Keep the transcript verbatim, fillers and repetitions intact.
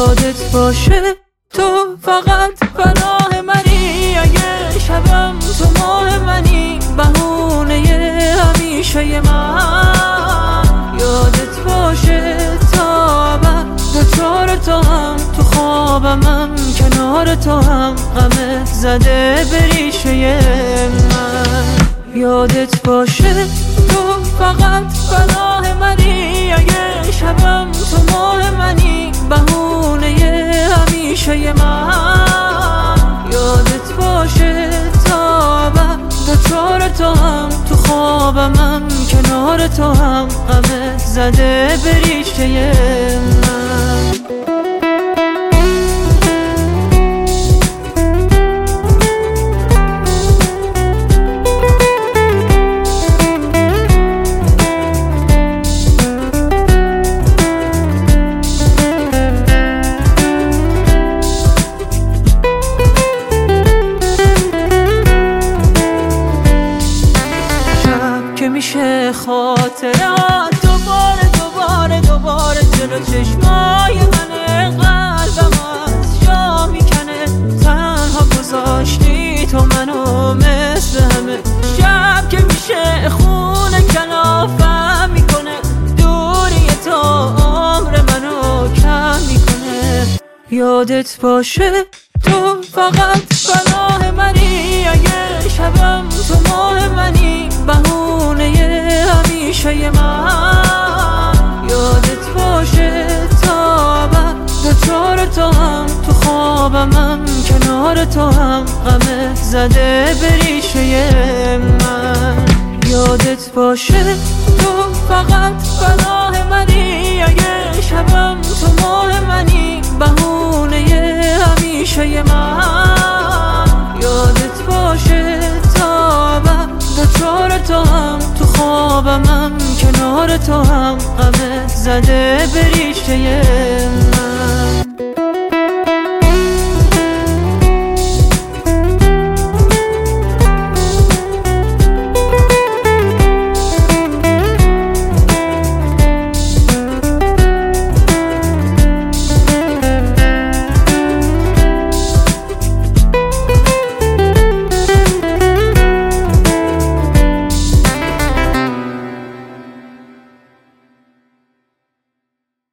یادت باشه تو فقط پناه منی، اگه شبم تو ماه منی، بهونه همیشه من. یادت باشه تا ابد دوچار تو هم، تو خوابمم کنار تو هم، غمت زده به ریشه من. یادت باشه تو فقط پناه منی، اگه شبم تو ماه منی، بهونه همیشه من. یادت باشه تا ابد دوچار تو هم، تو خوابمم کنار تو هم، غمت زده به ریشه من. که میشه خاطرات دوباره دوباره دوباره جلو چشمای من، قلبم از جا میکنه، تنها گذاشتی تو منو مثل همه. شب که میشه خونه کلافم میکنه، دوری تو عمر منو کم میکنه. یادت باشه تو فقط پناه منی، اگه شبم تو ماه منی، بهونه همیشه من. یادت باشه تا ابد دوچار تو هم، تو خوابمم کنار تو هم، غمت زده به ریشه من. یادت باشه تو فقط پناه منی، اگه شبم تو ماه منی، بهونه همیشه من. یادت باشه تا ابد دوچار تو هم، تو خوابمم کنار تو هم، غمت زده به ریشه من.